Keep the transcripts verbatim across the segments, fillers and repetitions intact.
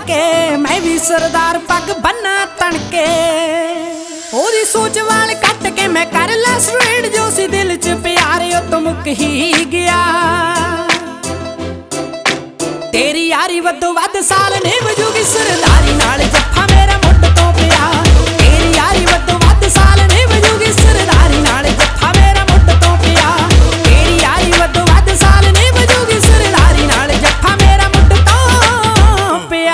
के मैं भी सरदार पग बन्ना तणके ओदी सोच वाल कट के मैं कर ला स्वीट जो सी दिल च प्यार ओ तो मुक ही गया तेरी यारी वधो वध साल ने वजूगी सरदारी नाल जफ्फा मेरा मुंड तो पिया तेरी यारी वधो वध साल ने वजूगी सरदारी नाल जफ्फा मेरा मुंड तो पिया तेरी यारी वधो वध साल ने वजूगी सरदारी नाल जफ्फा मेरा मुंड तो पिया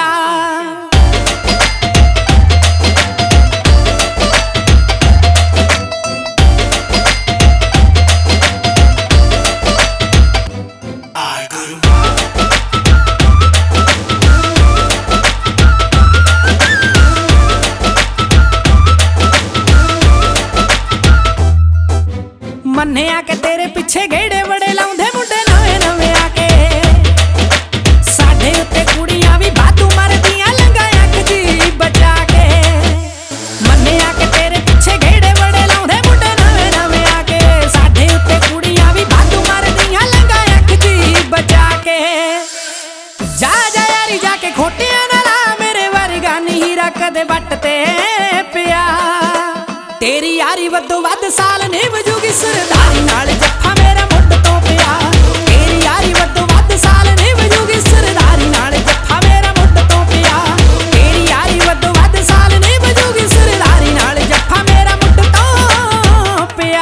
मन्ने आके तेरे पिछे गेड़े बड़े लाउंदे मुंडे नवे नवे आके साडे उत्ते कुड़ियां भी बातू मारदियां लंगा अख जी बचा के मन्ने आके तेरे पिछे गेड़े बड़े लाउंदे मुंडे नवे नवे आके साडे उत्ते कुड़ियां भी बातू मारदियां लंगा अख जी बचा के जा जा यारी जाके खोटियां नाल मेरे वर्गा नी हीरा कदे वट ते पिया तेरी यारी वधो वध साल ने वजूगी सरदारी नाल जफ्फा मेरा मुंड तो पिया तेरी यारी वधो वध साल ने वजूगी सरदारी नाल जफ्फा मेरा मुंड तो पिया तेरी यारी वधो वध साल ने वजूगी सरदारी नाल जफ्फा मेरा मुंड तो पिया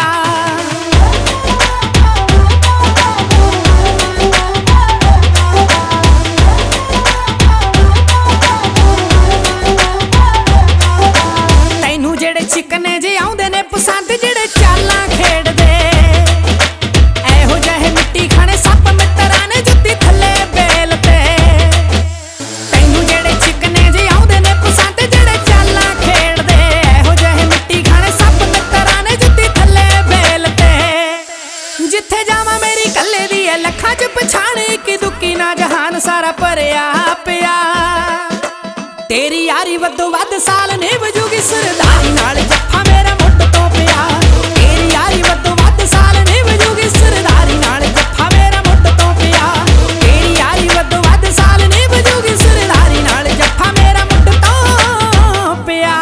तैनू जेड़े चिकने जे आउंदे ने पसंद जेड़े चालां खेड़दे एहो जहे मिट्टी खाने सप मित्तरां ने जुत्ती थल्ले बेलते तैनू जेड़े चिकने जे आउंदे ने पसंद जेड़े चालां खेड़दे एहो जहे मिट्टी खाने सप मित्तरां ने जुत्ती थल्ले बेलते जिथे जावां मेरी कल्ले दी ऐ लखां च पछाण इक्की दुक्की ना जहान सारा भरिया पिया तेरी यारी वधो वध साल ने वजूगी सरदारी नाल जफ्फा मेरा मुंड तो पिया तेरी यारी वधो वध साल ने वजूगी सरदारी नाल जफ्फा मेरा मुंड तो पिया तेरी यारी वधो वध साल ने वजूगी सरदारी नाल जफ्फा मेरा मुंड तो पिया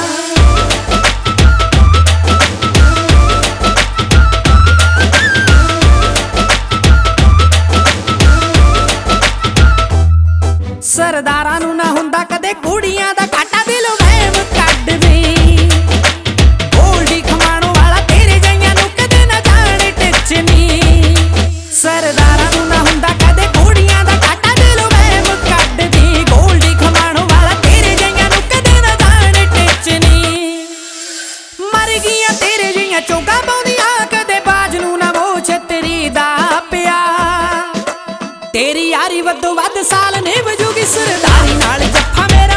सरदारां नूं ना हुंदा कदे कुड़ियां दा काटा दिल वहम कड्डदी गोल्डी खमाणो वाला तेरे जाइयां नूं कदे ना जाने टिचनी सरदारां नूं ना हुंदा कदे कुड़ियां दा काटा दिल वहम कड्डदी गोल्डी खमाणो वाला तेरे जाइयां नूं कदे ना जाने टिचनी मर गईयां तेरे जिहियां चोगा पाउंदियां कदे बाज नूं ना मोह छतरी दा पिया तेरी यारी वधो वध साल ने वजूगी सरदारी नाल जफ्फा मेरा